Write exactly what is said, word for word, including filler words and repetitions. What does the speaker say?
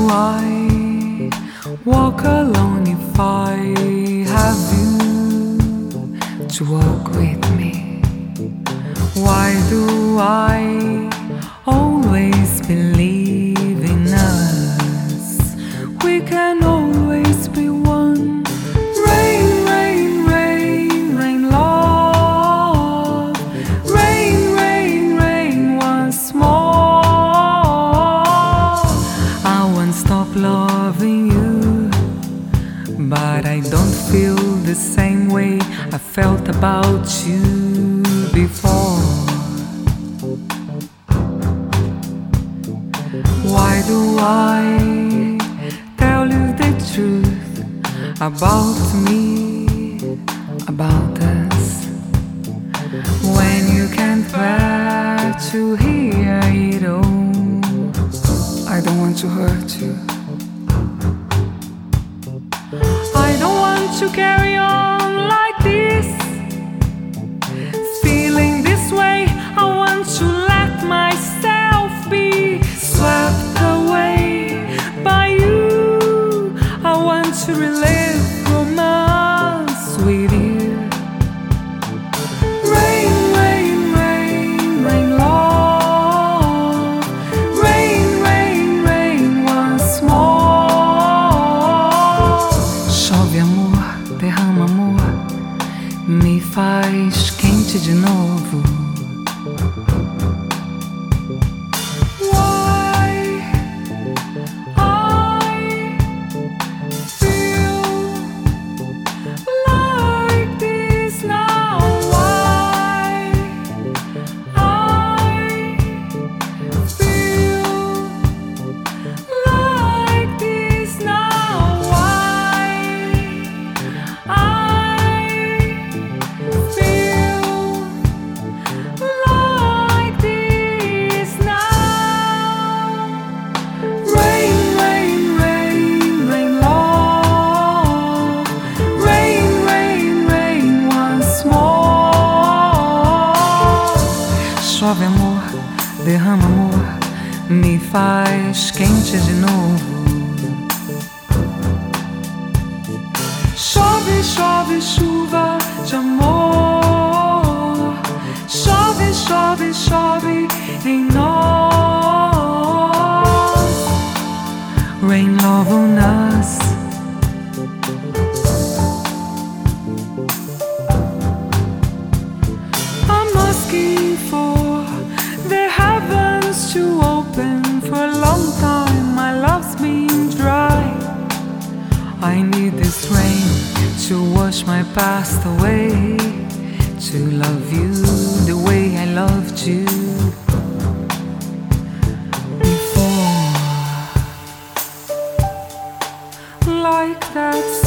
I walk alone if I have you to walk with me? Why do I always believe in us? We can always be one. Rain, rain, rain, rain, love. Rain, rain, rain once more. I won't stop loving you, but I don't feel the same way I felt about you before. Why do I tell you the truth about me, about us, when you can't bear to hear it all? I don't want to hurt you. I don't want to carry on like this, feeling this way. I want to let myself be swept away by you. I want to relive romance with you. Rain, rain, rain, rain, love. Rain, rain, rain once more. Chove amor, derrama amor, me faz quente de novo. Chove amor, derrama amor, me faz quente de novo. Chove, chove, chuva de amor. Chove, chove, chove em nós. Rain, love on us. I'm asking for the heavens to open. For a long time my love's been dry. I need this rain to wash my past away, to love you the way I loved you before. Like that